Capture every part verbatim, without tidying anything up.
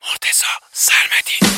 مرتضی سرمدی.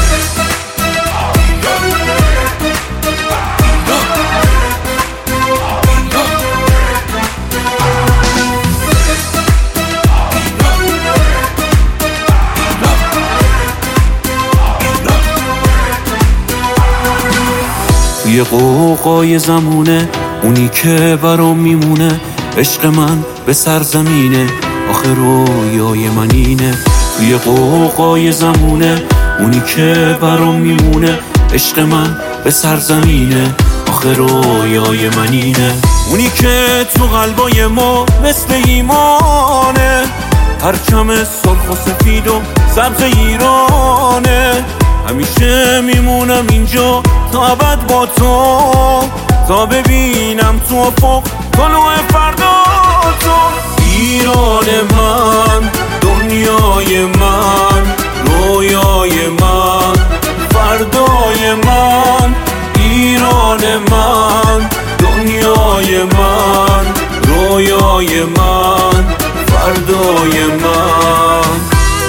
توی قوقای زمونه اونی که برام میمونه، عشق من به سرزمینه، آخه رویای من اینه. توی قوقای زمونه اونی که برام میمونه، عشق من به سرزمینه، آخه رویای من اینه. اونی که تو قلبای ما مثل ایمانه، پرچم سرخ و سفید و سبز ایرانه. همیشه میمونم اینجا تا ابد با تو، تا ببینم تو افق طلوع فردا تو. ایران من، دنیای من، رویای من، فردای من. ایران من، دنیای من، رویای من، فردای من.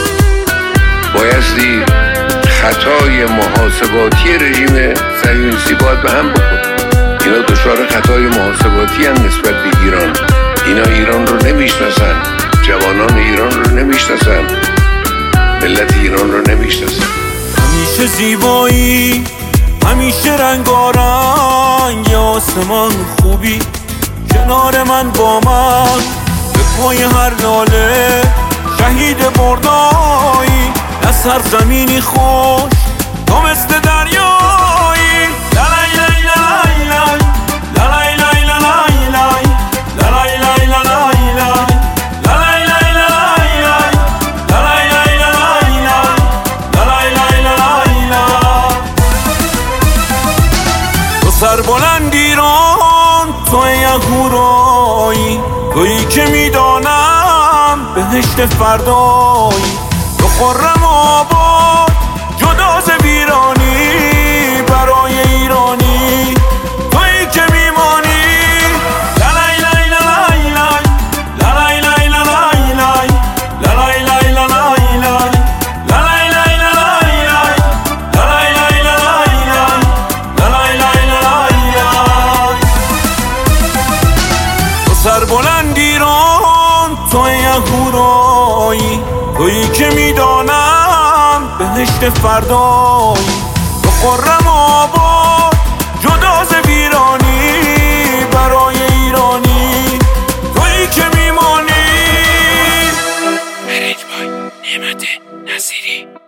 بایستی خطای محاسباتی رژیم صهیونیستی باید به هم بخوره. اینا دچار خطای محاسباتی هم نسبت به ایران. اینا ایران رو نمیشناسن، جوانان ایران رو نمیشناسن، ملت ایران رو نمیشناسن. همیشه زیبایی، همیشه رنگارنگ، یا آسمان خوبی کنار من با من. به پای هر لاله شهید بردایی، نه سرزمینی خوش تو مثل دریایی. لالای لای لای لای، لالای لای لای لای، لالای لای لای لای، لالای لای لای لای، لالای لای لای لای، لالای لای لای لای. تو سربلند ایران، تو یهورایی، تویی که میدانم بهشت فردایی. تو خرم آباد، جدا ز ویرانی، برای ایرانی تویی که میمانی. لالای لای لای لای، لالای لای لای لای، لالای لای لای لای، لالای لای لای لای، لالای لای لای لای، لالای لای لای لای. تو سربلند ایران، تو یهورایی، تویی که میدانم بهشت فردایی. تو خرم آباد، جدا ز ویرانی، برای ایرانی تویی که میمانی. برنج بای نعمت نصیری.